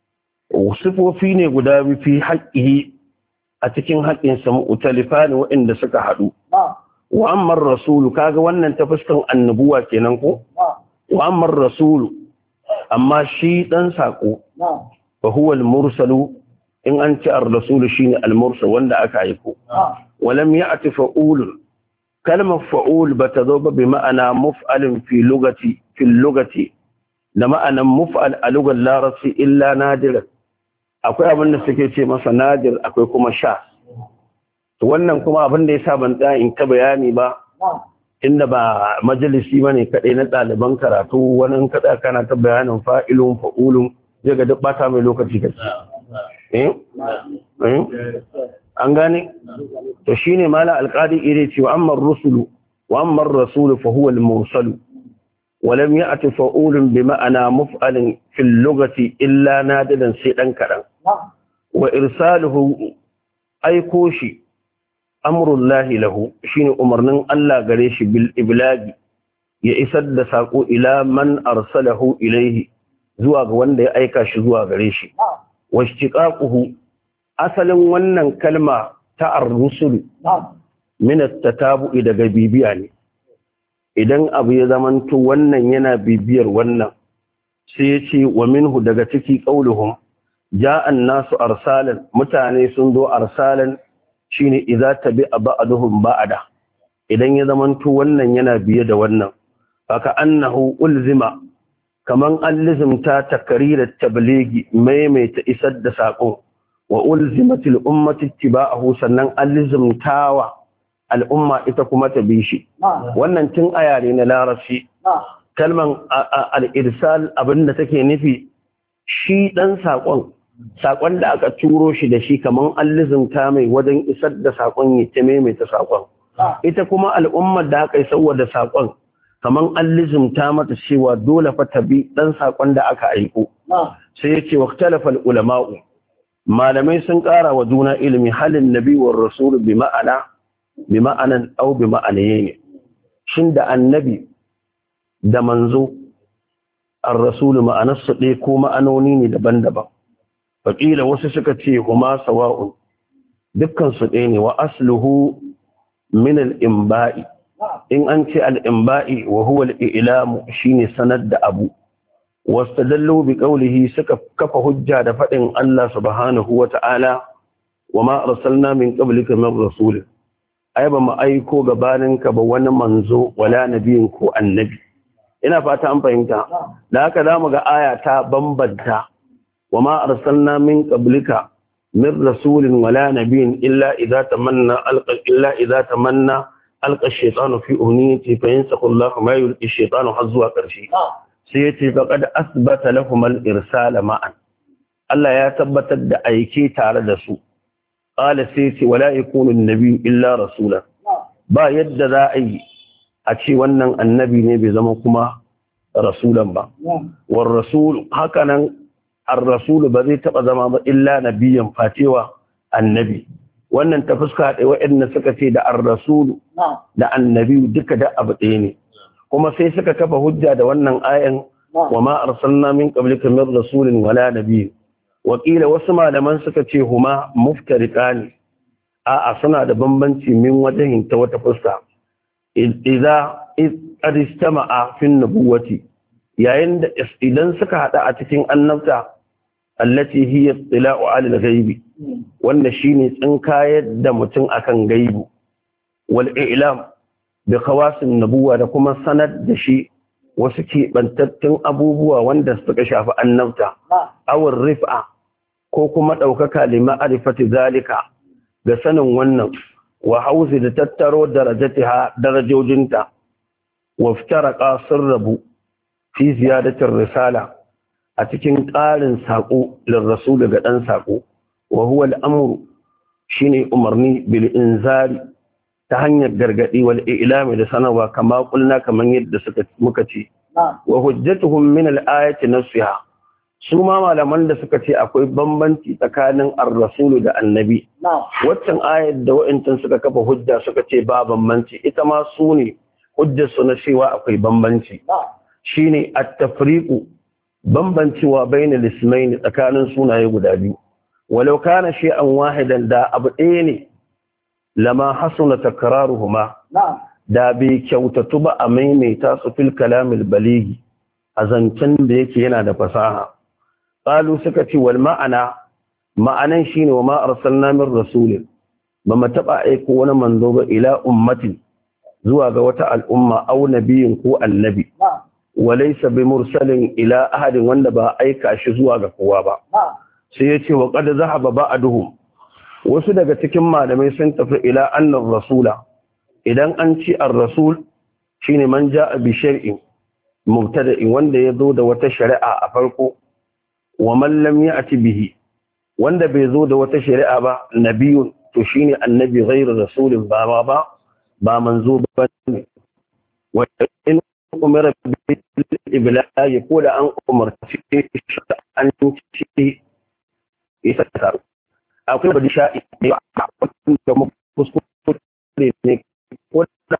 sifofi ne guda biyu fi haqqihi a cikin haƙƙinsa mu'talifani waɗanda suka haɗu wa ammar rasulu kaga wannan ta fuskan annabuwa kenan ko wa ammar rasulu amma shi dan sako fa huwa al-mursalu in an ci ar-rasulu shine al-mursal wanda aka aiko walam ya'ti fa'ul kalmar fa'ul bata zo ba bi ma'ana muf'alin fi lugati fi lugati da ma'anan muf'al a lugar larabci illa nadir akwai abin da suke ce masa nadir akwai kuma sha to wannan kuma abin da yasa ban tsaya in ta bayani ba inda ba majalisi bane kadai na ɗaliban karatu wani kada kana ta bayanin fa'ilun fa'ulun zai ga duk bata mai lokaci kace eh eh an gane to shine mala alqadi ire cewa amma ar-rusulu wa amma ar-rasul fa huwa al-mursal wa lam ya'ti fa'ulun bi ma'ana muf'alin fi al-lughati illa nadidan sai dan kadan wa irsaluhu aiko shi amrullahi lahu shine umarnin Allah gare shi bil iblagi ya isar da sako ila man arsalahu ilaihi zuwa ga wanda ya aika shi zuwa gare shi washtiqaquhu asalin wannan kalma ta ar-rusul min at-tatabu'i daga bibiya ne idan abu ya zamanto wannan yana bibiyar wannan sai ya ce wa minhu daga ciki qauluhum ja'an nasu arsalan mutane sun zo arsalan shine idza tabi'a ba'duhum ba'da idan ya zamanto wannan yana biye da wannan haka annahu ulzima kaman allizimta takrirat tablighi maimaita isar da sako wa ulzimatil ummati ittiba'ahu sannan allizimtawa al'umma ita kuma ta bi shi wannan tun ayare na larabci kalman al-irsal abinda take nufi shi dan sakon sakon da aka turo shi da shi kaman allizimta mai wajen isar da sakon ya ta maimaita sakon ita kuma al'ummar da aka yi saboda sakon kaman allizimta mata cewa dole fa ta bi dan sakon da aka aiko sai ya ce waqtalafa ulama'u malamai sun ƙara wa juna ilimi halin nabi war rasul bi ma'ana bi ma'anan aw bi ma'anayn shin da annabi da manzo ar-rasul ma'anar su ɗaya ko ma'anoni ne daban-daban fakila wasu suka ce huma sawa'un dukkan su ɗaya ne wa asluhu min al-imba'i in an ce al-imba'i wa huwa al-i'lam shine sanar da abu wastadallu bi qawlihi suka kafa hujja da fadin Allah subhanahu wa ta'ala wama arsalna min qablika min rasul ai ba mu aiko gabaninka ba wani manzo wala nabiyin ko annabi ina fata an fahimta da haka zamu ga aya ta bambanta wama arsalna min qablika min rasulin wala nabiyin illa idza tamanna alqa illa idza tamanna alqa ash-shaytanu fi umniyati fa yansakhu Allahu ma yulqi ash-shaytanu hazwa qarshi sai yace faqad asbata lahum al-irsala ma'an Allah ya tabbatar da aike tare da su qala sai yace wala yakunu an-nabiy illa rasulan ba yadda za a yi a ce wannan annabi ne bai zama kuma rasulan ba war rasul hakanan ar-rasul ba zai taba zama ba illa nabiyan fatewa annabi wannan ta fuska da waɗanda suka ce da ar-rasul da annabi duka da abu ɗaya ne kuma sai suka kafa hujja da wannan ayan wa ma arsalna min qablika min rasulin wala nabiy wakila wasu malaman suka ce huma muftariqani a'a suna da bambanci min wajen ta wata fuska idza qad istama'a fi nubuwati yayin da idan suka hada a cikin annabta allati hiya ittila'u 'ala al-ghaibi wanda shine tsinkayar da mutum akan gaibu wal i'lam bi khawasin nubuwa da kuma sanar da shi wasu keɓantattun abubuwa wanda suka shafi annabta awar rif'a ko kuma ɗaukaka lima arifati zalika ga sanin wannan wa hauzi da tattaro darajatiha darajojinta wa fitaraka sirrabu fi ziyadatin risala a cikin ƙarin saƙo lirrasul ga ɗan saƙo wa huwa al'amru shine umarni bil inzari ta hanyar gargaɗi wal ilami da sanarwa kama kulna kaman yadda suka muka ce wa hujjatuhum min al-ayati nafsiha su ma malaman da suka ce akwai bambanci tsakanin ar-rasul da annabi waccan ayat da wa'antan suka kafa hujja suka ce ba bambanci ita ma su ne hujjar su na cewa akwai bambanci shine at-tafriqu bambancewa bainal ismayn tsakanin sunaye guda biyu walau kana shay'an wahidan da abu ɗaya ne lama hasuna takraruhuma da bai kyautatu ba a maimaita su fil kalamil baligi a zancen da yake yana da fasaha qalu suka ce wal ma'ana ma'anan shine wa ma arsalna min rasulin ba mu taba aiko wani manzo ba ila ummatin zuwa ga wata al'umma aw nabiyin ko annabi walaysa bi mursalin ila ahadin wanda ba aika shi zuwa ga kowa ba sai yace wa qad zahaba ba'duhum wasu daga cikin malamai sun tafi ila annar rasula idan an ci ar-rasul shine man ja'a bi shar'in mubtada'in wanda ya zo da wata shari'a a farko wa man lam ya'ti bihi wanda bai zo da wata shari'a ba nabiyun to shine annabi ghairu rasulin ba ba ba ba manzo ba ne wa in umira bil iblagi ko da an umarci an ci isa ta akwai bada sha'i ne a da kuma kuskure ne ko da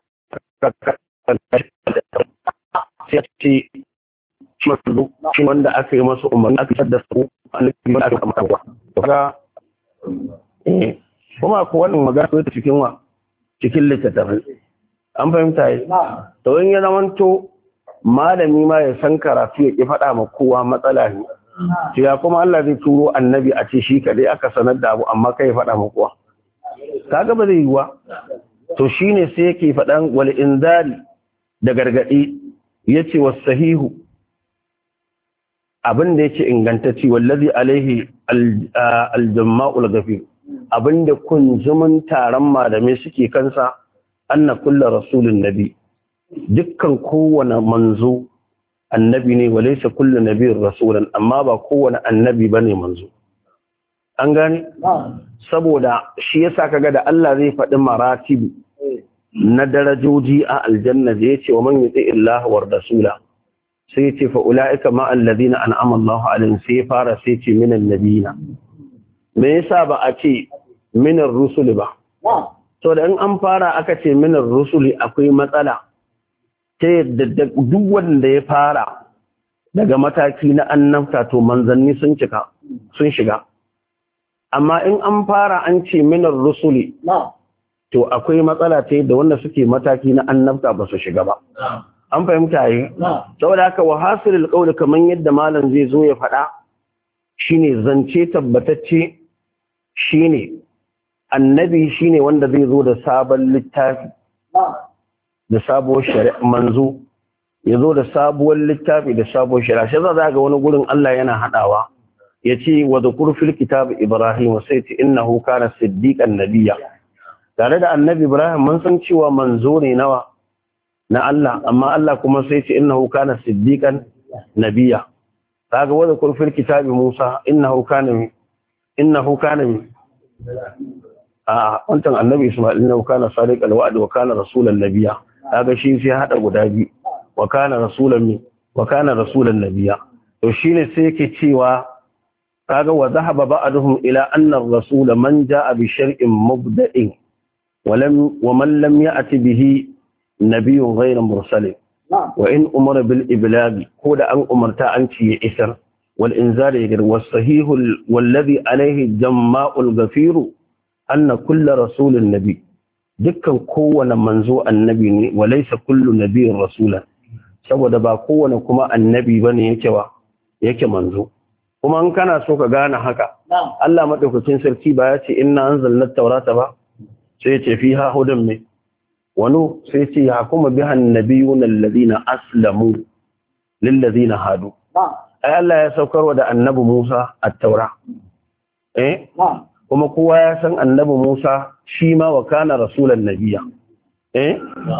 sai ce shi wanda aka yi masu umarni aka da su annabi wanda aka kamata wa kaga eh kuma ko wannan magana ta cikin wa cikin littattafai an fahimta yi to in ya zamanto malami ma ya san karatu ya ki faɗa ma kowa matsala ne ya kuma Allah zai turo annabi a ce shi kadai aka sanar da abu amma kai faɗa ma kowa kaga ba zai yi wa to shine sai yake faɗan wal inzari da gargadi yace was sahihu abin da yake ingantacci wallazi alaihi al-jamma'ul ghafir abinda kunzumin taron malamai suke kansa anna kullu rasulun nabi dukkan kowane manzo annabi ne walaysa kullu nabiyyin rasulan amma ba kowane annabi bane manzo an gane saboda shi yasa kaga da Allah zai faɗi maratibu na darajoji a aljanna da yace wa man yuti illahi war rasula sai yace fa ulaika ma alladhina an'ama Allahu alaihim sai fara sai ce minan nabiyina me yasa ba a ce minar rusuli ba to da in an fara aka ce minar rusuli akwai matsala ta yadda duk wanda ya fara daga mataki na annabta to manzanni sun cika sun shiga amma in an fara an ce minar rusuli to akwai matsala ta yadda wanda suke mataki na annabta ba su shiga ba an fahimta yi saboda haka wa hasilul qawl kaman yadda malam zai zo ya faɗa shine zance tabbatacce shine annabi shine wanda zai zo da sabon littafi da sabuwar shari'a manzo ya zo da sabuwar littafi da sabuwar shari'a shi za ga wani gurin Allah yana hadawa yace wa dhkur fil kitab ibrahim sai ce innahu kana siddiqan nabiyya tare da annabi ibrahim mun san cewa manzo ne nawa na Allah amma Allah kuma sai ce innahu kana siddiqan nabiyya kaga wa dhkur fil kitab musa innahu kana innahu kana a wancan annabi isma'il innahu kana sadiqal wa'd wa kana rasulan nabiyya kaga shi sai hada guda biyu wa kana rasulan wa kana rasulan nabiyya to shine sai yake cewa kaga wa dhahaba ba'dhum ila anna ar-rasul man jaa bi shar'in mubda'in wa lam wa man lam ya'ti bihi nabiyyun ghayra mursal wa in umara bil iblagh ko da an umarta an ci isar wal inzar yagir was sahih walladhi alayhi jamma'ul ghafiru anna kullu rasulin nabi dukkan kowane manzo annabi ne walaysa kullu nabiyyin rasulan saboda ba kowane kuma annabi bane yake wa yake manzo kuma in kana so ka gane haka Allah madaukakin sarki ba ya ce inna anzalna at-taurata ba sai ya ce fiha hudan mai wani sai ya ce ya kuma biha annabiyuna alladhina aslamu lil ladina hadu ai Allah ya saukarwa da annabi Musa at-taura eh kuma kowa ya san annabi Musa shi ma wa kana rasulan nabiyya eh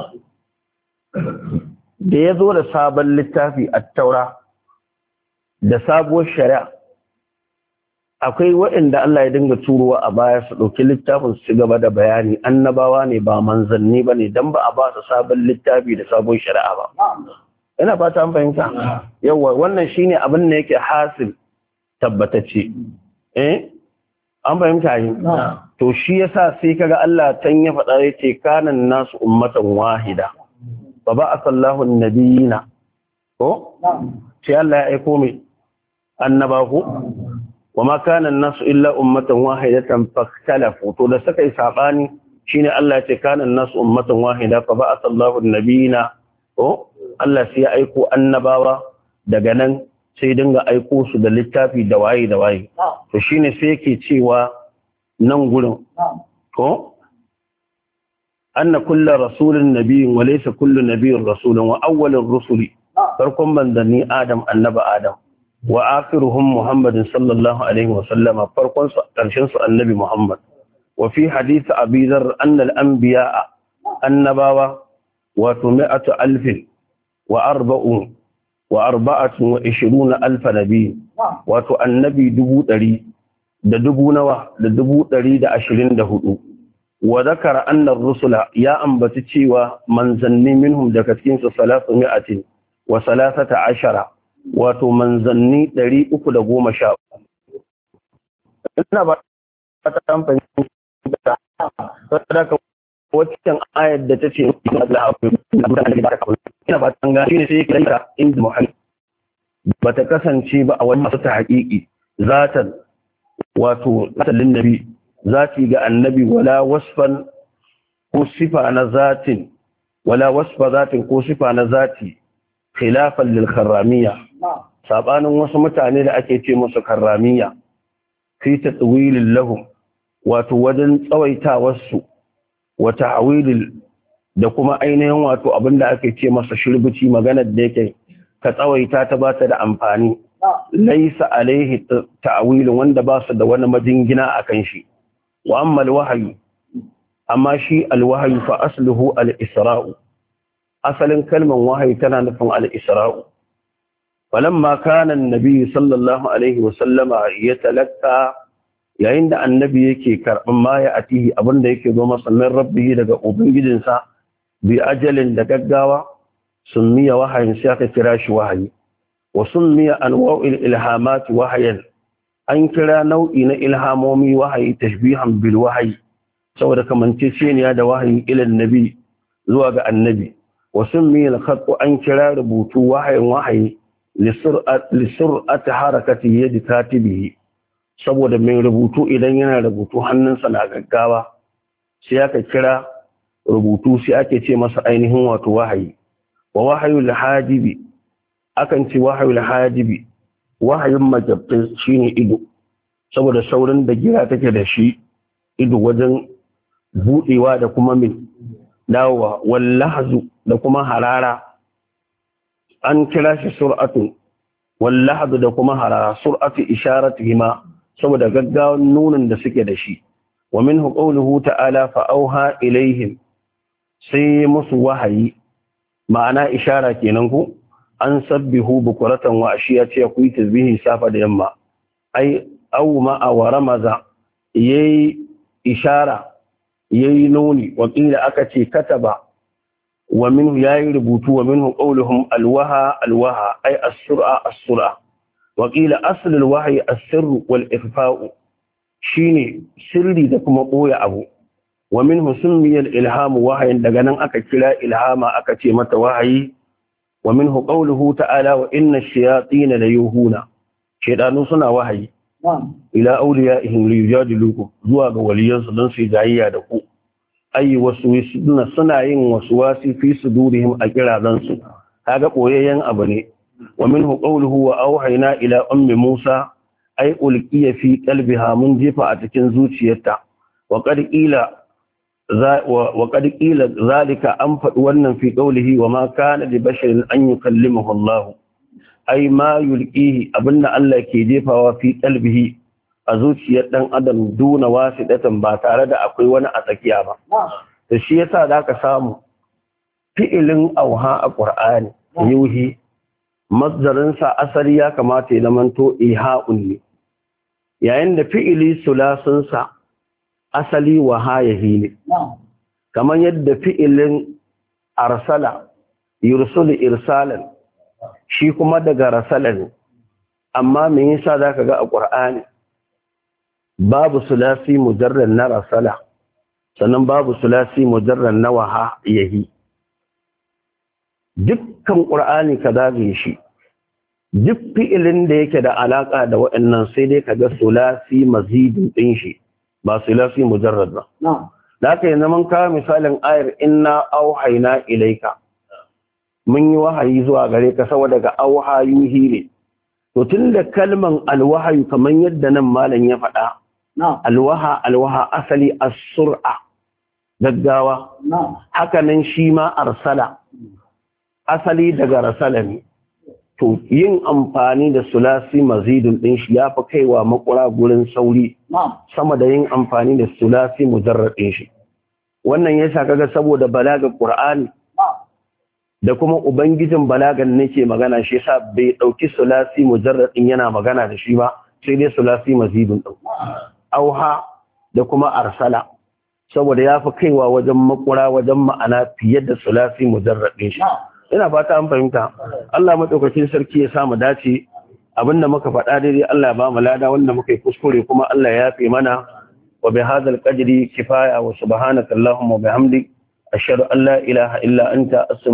da ya zo da sabon littafi at-taura da sabuwar shari'a akwai waɗanda Allah ya dinga turuwa a baya su ɗauki littafin su gaba da bayani annabawa ne ba manzanni ba ne don ba a ba su sabon littafi da sabon shari'a ba ina fata an fahimta yawa wannan shine abin da yake hasil tabbatacce eh an fahimta yi to shi yasa sai kaga Allah tan ya faɗa yace kanan nasu ummatan wahida fa ba'atha Allahu an-nabiyina ko sai Allah ya aiko mai annabahu wama kana an-nasu illa ummatan wahidatan fakhtalafu to da suka yi sabani shine Allah ya ce kana an-nasu ummatan wahida fa ba'atha Allahu an-nabiyina ko Allah sai ya aiko annabawa daga nan sai dinga aiko su da littafi da waye da waye to shine sai yake cewa nan gurin ko anna kullu rasulin nabiyyin wa laysa kullu nabiyyin rasulun wa awwalur rusuli farkon manzanni adam annaba adam wa akhiruhum muhammadin sallallahu alaihi wa sallama farkon su karshen su annabi muhammad wa fi hadith abi dharr anna al anbiya annabawa wa tu'atu alfin wa arba'un wa arba'atun wa ishiruna alfa nabi wato annabi dubu ɗari da dubu nawa da dubu ɗari da ashirin da hudu wa zakara annar rusula ya ambaci cewa manzanni minhum daga cikin su salatu mi'atin wa salasata ashara wato manzanni ɗari uku da goma sha ina ba ta amfani da sadaka waccan ayar da ta ce ina ba ta gani ne sai ya kira inda muhalli ba ta kasance ba a wani masu ta haƙiƙi zatan wato zatalin nabi zati ga annabi wala wasfan ko sifa na zatin wala wasfa zatin ko sifa na zati khilafan lil kharramiyya sabanin wasu mutane da ake ce musu karramiya fi tatwilil lahum wato wajen tsawaitawar su wa ta'wilil da kuma ainihin wato abinda ake ce masa shirbici maganar da yake ka tsawaita ta ba ta da amfani laisa alaihi ta'wil wanda ba su da wani majingina akan shi wa amma alwahyi amma shi alwahyi fa asluhu al-isra'u asalin kalmar wahayi tana nufin al-isra'u falamma kana annabi sallallahu alaihi wa sallama yatalaqqa yayin da annabi yake karban ma ya atihi abinda yake zo masa min rabbihi daga ubangijinsa bi ajalin da gaggawa sunniya wahayin sai aka kira shi wahayi wa sunniya anwa'il ilhamat wahayan an kira nau'i na ilhamomi wahayi tashbihan bil wahayi saboda kamanceceniya da wahayi ilan nabi zuwa ga annabi wasu mil khattu an kira rubutu wahayin wahayi lisur'at harakati yadi katibihi saboda mai rubutu idan yana rubutu hannunsa na gaggawa sai aka kira rubutu sai ake ce masa ainihin wato wahayi wa wahayul hajibi akan ce wahayul hajibi wahayin majabtin shine ido saboda saurin da gira take da shi ido wajen budewa da kuma min dawowa wallahzu da kuma harara an kira shi sur'atu wallahzu da kuma harara sur'atu isharatihima saboda gaggawan nunin da suke da shi wa minhu qawluhu ta'ala fa auha ilaihim sai musu wahayi ma'ana ishara kenan ku an sabbihu bukuratan wa ashiya ce ku yi tasbihi safa da yamma ai aw ma wa ramaza yayi ishara yayi nuni wa qila aka ce kataba wa minhu yayi rubutu wa minhu qawluhum alwaha alwaha ai as-sur'a as-sur'a wa qila asl al-wahyi as-sirr wal ikhfa'u shine sirri da kuma boye abu wa minhu summiya al-ilham wahyin daga nan aka kira ilhama aka ce mata wahayi wa minhu qawluhu ta'ala wa inna ash-shayatin la yuhuna shedanu suna wahayi ila awliyaihim li yujadilukum zuwa ga waliyansu don su jayayya da ku ayi wasu suna suna yin waswasi fi sudurihim a kirazan su kaga koyayyen abu ne wa minhu qawluhu wa awhayna ila ummi musa ay ulqiya fi qalbiha mun jefa a cikin zuciyarta wa qad qila wa qad qila zalika an faɗi wannan fi qawlihi wa ma kana li basharin an yukallimahu Allah ai ma yulqihi abinda Allah ke jefawa fi qalbihi a zuciyar dan adam duna wasidatan ba tare da akwai wani a tsakiya ba to shi yasa da ka samu fi'ilin auha a Qur'ani yuhi masdarin sa asali ya kamata ya zamanto iha'un ne yayin da fi'ili sulasun sa asali wahayahi ne kamar yadda fi'ilin arsala yursul irsalan shi kuma daga rasala ne amma me yasa zaka ga a Qur'ani babu sulasi mujarrad na rasala sannan babu sulasi mujarrad na waha yahi dukkan Qur'ani kaza ga shi duk fi'ilin da yake da alaka da waɗannan sai dai kaga sulasi mazidin din shi ba sulasi mujarrad ba na'am da haka yanzu mun kawo misalin ayar inna auhayna ilayka mun yi wahayi zuwa gare ka saboda ga auhayuhi ne to tunda kalman alwahayu kaman yadda nan malam ya faɗa alwaha alwaha asali as-sur'a gaggawa haka nan shi ma arsala asali daga rasala ne to yin amfani da sulasi mazidun din shi yafi kaiwa makura gurin sauri sama da yin amfani da sulasi mujarrad din shi wannan yasa kaga saboda balagar Qur'ani da kuma ubangijin balagan nake magana shi yasa bai dauki sulasi mujarrad din yana magana da shi ba sai dai sulasi mazidun din auha da kuma arsala saboda yafi kaiwa wajen makura wajen ma'ana fiye da sulasi mujarrad din shi ina fata an fahimta Allah madaukakin sarki ya samu dace abinda muka faɗa daidai Allah ya ba mu lada wanda muka yi kuskure kuma Allah ya yafe mana wa bi hadzal qadri kifaya wa subhanaka allahumma wa bihamdik ashhadu an la ilaha illa anta